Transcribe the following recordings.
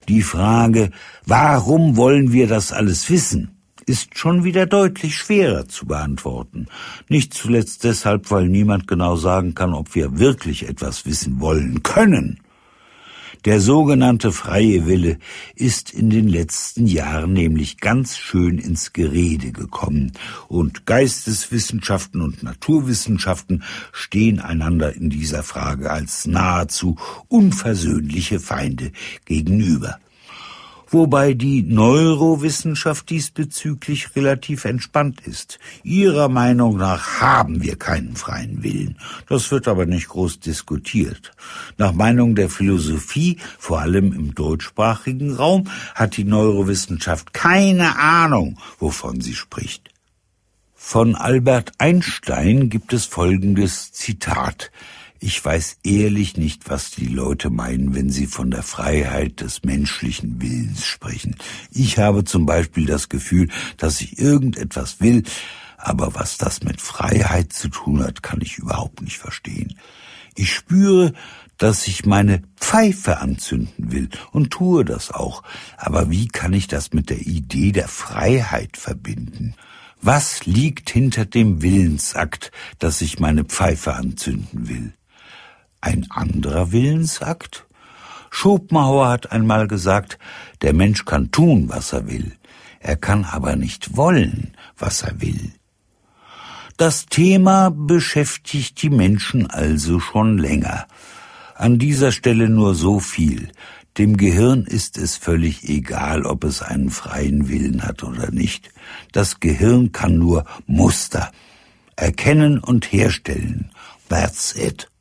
Die Frage, warum wollen wir das alles wissen, ist schon wieder deutlich schwerer zu beantworten. Nicht zuletzt deshalb, weil niemand genau sagen kann, ob wir wirklich etwas wissen wollen können. Der sogenannte freie Wille ist in den letzten Jahren nämlich ganz schön ins Gerede gekommen und Geisteswissenschaften und Naturwissenschaften stehen einander in dieser Frage als nahezu unversöhnliche Feinde gegenüber. Wobei die Neurowissenschaft diesbezüglich relativ entspannt ist. Ihrer Meinung nach haben wir keinen freien Willen. Das wird aber nicht groß diskutiert. Nach Meinung der Philosophie, vor allem im deutschsprachigen Raum, hat die Neurowissenschaft keine Ahnung, wovon sie spricht. Von Albert Einstein gibt es folgendes Zitat: Ich weiß ehrlich nicht, was die Leute meinen, wenn sie von der Freiheit des menschlichen Willens sprechen. Ich habe zum Beispiel das Gefühl, dass ich irgendetwas will, aber was das mit Freiheit zu tun hat, kann ich überhaupt nicht verstehen. Ich spüre, dass ich meine Pfeife anzünden will und tue das auch. Aber wie kann ich das mit der Idee der Freiheit verbinden? Was liegt hinter dem Willensakt, dass ich meine Pfeife anzünden will? Ein anderer Willensakt? Schopenhauer hat einmal gesagt, der Mensch kann tun, was er will. Er kann aber nicht wollen, was er will. Das Thema beschäftigt die Menschen also schon länger. An dieser Stelle nur so viel. Dem Gehirn ist es völlig egal, ob es einen freien Willen hat oder nicht. Das Gehirn kann nur Muster erkennen und herstellen. That's it.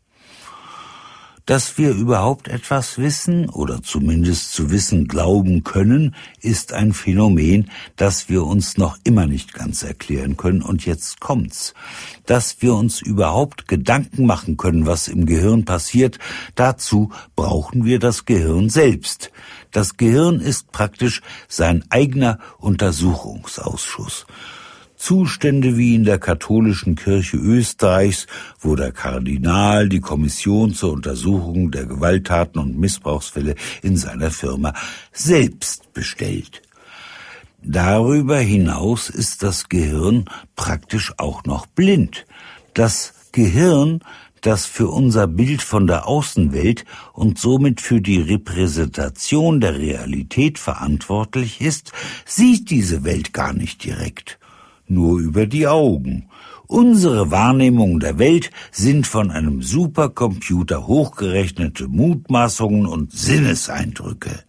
Dass wir überhaupt etwas wissen oder zumindest zu wissen glauben können, ist ein Phänomen, das wir uns noch immer nicht ganz erklären können. Und jetzt kommt's. Dass wir uns überhaupt Gedanken machen können, was im Gehirn passiert, dazu brauchen wir das Gehirn selbst. Das Gehirn ist praktisch sein eigener Untersuchungsausschuss. Zustände wie in der katholischen Kirche Österreichs, wo der Kardinal die Kommission zur Untersuchung der Gewalttaten und Missbrauchsfälle in seiner Firma selbst bestellt. Darüber hinaus ist das Gehirn praktisch auch noch blind. Das Gehirn, das für unser Bild von der Außenwelt und somit für die Repräsentation der Realität verantwortlich ist, sieht diese Welt gar nicht direkt. Nur über die Augen. Unsere Wahrnehmungen der Welt sind von einem Supercomputer hochgerechnete Mutmaßungen und Sinneseindrücke.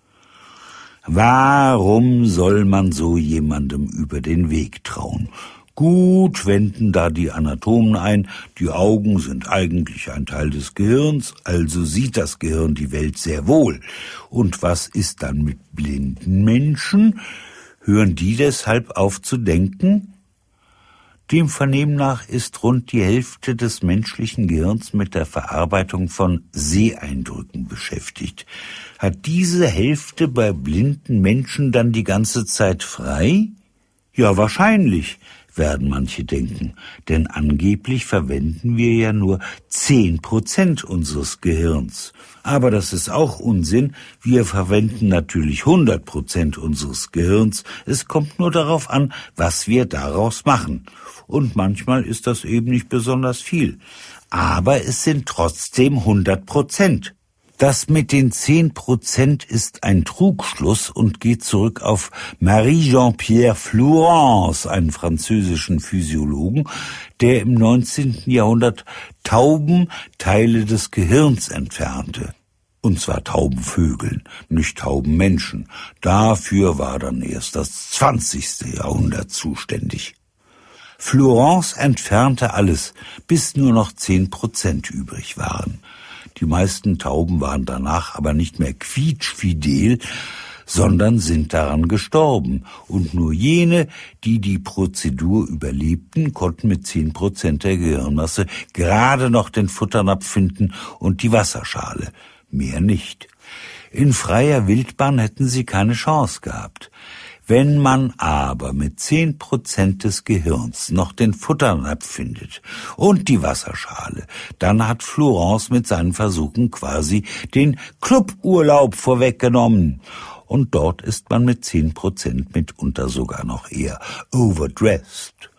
Warum soll man so jemandem über den Weg trauen? Gut, wenden da die Anatomen ein, die Augen sind eigentlich ein Teil des Gehirns, also sieht das Gehirn die Welt sehr wohl. Und was ist dann mit blinden Menschen? Hören die deshalb auf zu denken? Dem Vernehmen nach ist rund die Hälfte des menschlichen Gehirns mit der Verarbeitung von Seheindrücken beschäftigt. Hat diese Hälfte bei blinden Menschen dann die ganze Zeit frei? Ja, wahrscheinlich, werden manche denken, denn angeblich verwenden wir ja nur 10% unseres Gehirns. Aber das ist auch Unsinn, wir verwenden natürlich 100% unseres Gehirns, es kommt nur darauf an, was wir daraus machen. Und manchmal ist das eben nicht besonders viel, aber es sind trotzdem 100%. Das mit den 10% ist ein Trugschluss und geht zurück auf Marie-Jean-Pierre Flourens, einen französischen Physiologen, der im 19. Jahrhundert Tauben Teile des Gehirns entfernte. Und zwar Taubenvögeln, nicht Taubenmenschen. Dafür war dann erst das 20. Jahrhundert zuständig. Flourens entfernte alles, bis nur noch 10% übrig waren. Die meisten Tauben waren danach aber nicht mehr quietschfidel, sondern sind daran gestorben. Und nur jene, die die Prozedur überlebten, konnten mit 10% der Gehirnmasse gerade noch den Futternapf finden und die Wasserschale. Mehr nicht. In freier Wildbahn hätten sie keine Chance gehabt. Wenn man aber mit 10% des Gehirns noch den Futternapf findet und die Wasserschale, dann hat Florence mit seinen Versuchen quasi den Cluburlaub vorweggenommen. Und dort ist man mit 10% mitunter sogar noch eher overdressed.